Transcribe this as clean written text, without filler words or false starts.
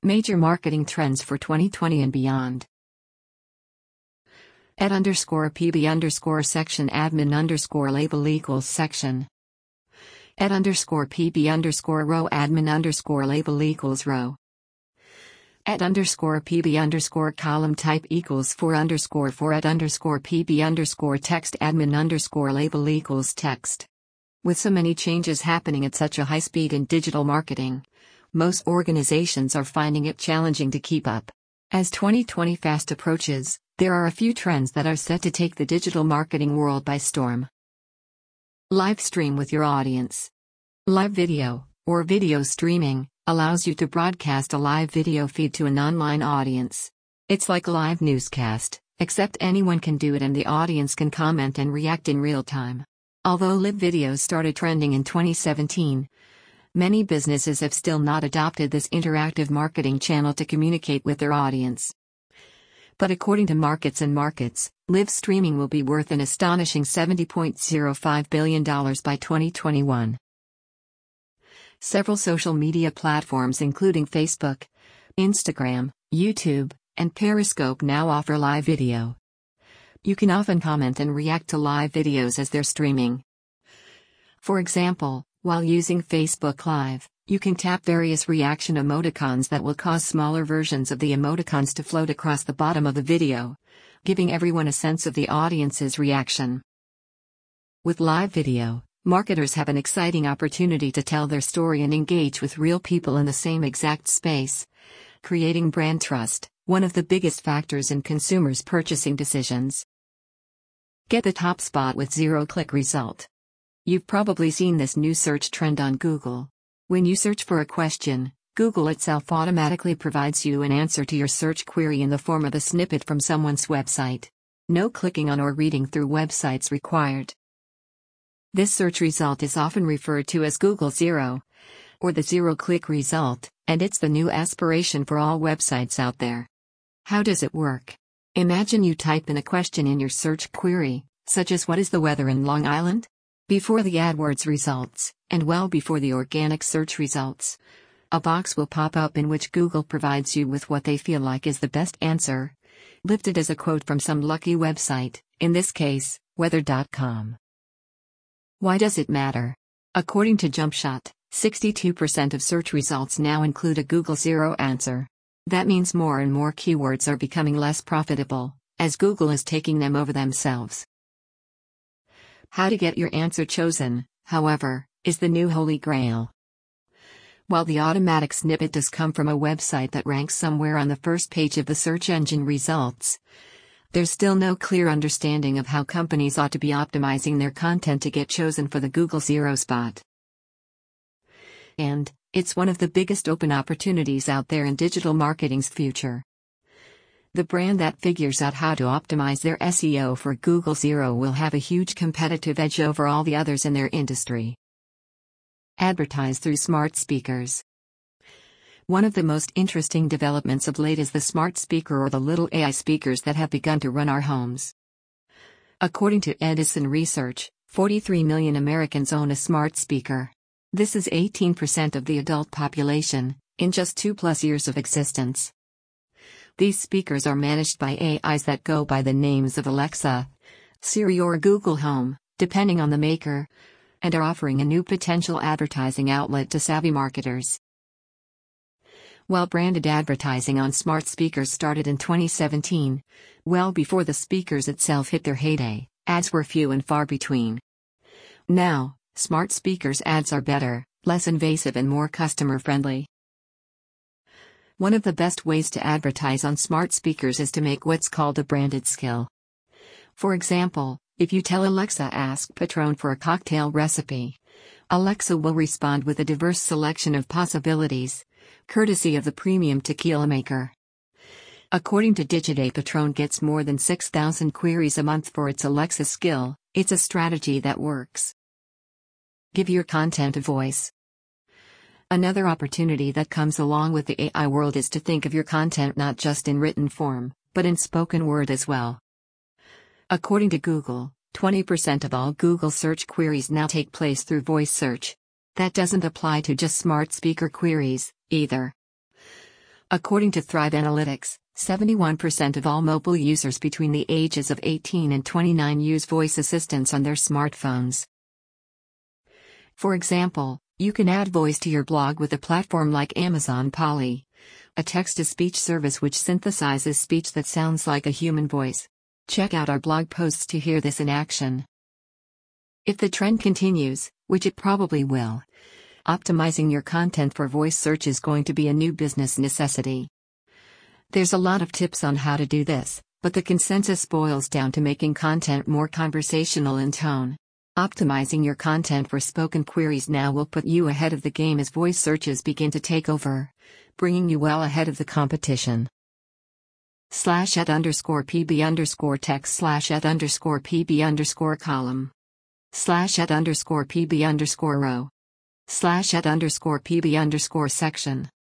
Major marketing trends for 2020 and beyond. @_PB_ section admin _ label = section. @_PB_ row admin _ label = row. @_PB_ column type = 4 @_PB_ text admin _ label = text. With so many changes happening at such a high speed in digital marketing, most organizations are finding it challenging to keep up. As 2020 fast approaches, there are a few trends that are set to take the digital marketing world by storm. Live stream with your audience. Live video, or video streaming, allows you to broadcast a live video feed to an online audience. It's like a live newscast, except anyone can do it and the audience can comment and react in real time. Although live videos started trending in 2017, many businesses have still not adopted this interactive marketing channel to communicate with their audience. But according to Markets and Markets, live streaming will be worth an astonishing $70.05 billion by 2021. Several social media platforms including Facebook, Instagram, YouTube, and Periscope now offer live video. You can often comment and react to live videos as they're streaming. For example, while using Facebook Live, you can tap various reaction emoticons that will cause smaller versions of the emoticons to float across the bottom of the video, giving everyone a sense of the audience's reaction. With live video, marketers have an exciting opportunity to tell their story and engage with real people in the same exact space, creating brand trust, one of the biggest factors in consumers' purchasing decisions. Get the top spot with zero-click result. You've probably seen this new search trend on Google. When you search for a question, Google itself automatically provides you an answer to your search query in the form of a snippet from someone's website. No clicking on or reading through websites required. This search result is often referred to as Google Zero, or the zero-click result, and it's the new aspiration for all websites out there. How does it work? Imagine you type in a question in your search query, such as "What is the weather in Long Island?" Before the AdWords results, and well before the organic search results, a box will pop up in which Google provides you with what they feel like is the best answer, lifted as a quote from some lucky website, in this case, weather.com. Why does it matter? According to JumpShot, 62% of search results now include a Google Zero answer. That means more and more keywords are becoming less profitable, as Google is taking them over themselves. How to get your answer chosen, however, is the new holy grail. While the automatic snippet does come from a website that ranks somewhere on the first page of the search engine results, there's still no clear understanding of how companies ought to be optimizing their content to get chosen for the Google Zero spot. And it's one of the biggest open opportunities out there in digital marketing's future. The brand that figures out how to optimize their SEO for Google Zero will have a huge competitive edge over all the others in their industry. Advertise through smart speakers. One of the most interesting developments of late is the smart speaker, or the little AI speakers that have begun to run our homes. According to Edison Research, 43 million Americans own a smart speaker. This is 18% of the adult population, in just 2+ years of existence. These speakers are managed by AIs that go by the names of Alexa, Siri, or Google Home, depending on the maker, and are offering a new potential advertising outlet to savvy marketers. While branded advertising on smart speakers started in 2017, well before the speakers itself hit their heyday, ads were few and far between. Now, smart speakers ads are better, less invasive, and more customer-friendly. One of the best ways to advertise on smart speakers is to make what's called a branded skill. For example, if you tell Alexa, "Ask Patron for a cocktail recipe," Alexa will respond with a diverse selection of possibilities, courtesy of the premium tequila maker. According to Digiday, Patron gets more than 6,000 queries a month for its Alexa skill. It's a strategy that works. Give your content a voice. Another opportunity that comes along with the AI world is to think of your content not just in written form, but in spoken word as well. According to Google, 20% of all Google search queries now take place through voice search. That doesn't apply to just smart speaker queries, either. According to Thrive Analytics, 71% of all mobile users between the ages of 18 and 29 use voice assistants on their smartphones. For example, you can add voice to your blog with a platform like Amazon Polly, a text-to-speech service which synthesizes speech that sounds like a human voice. Check out our blog posts to hear this in action. If the trend continues, which it probably will, optimizing your content for voice search is going to be a new business necessity. There's a lot of tips on how to do this, but the consensus boils down to making content more conversational in tone. Optimizing your content for spoken queries now will put you ahead of the game as voice searches begin to take over, bringing you well ahead of the competition. /@pb_text/@pb_column /@pb_row /@pb_section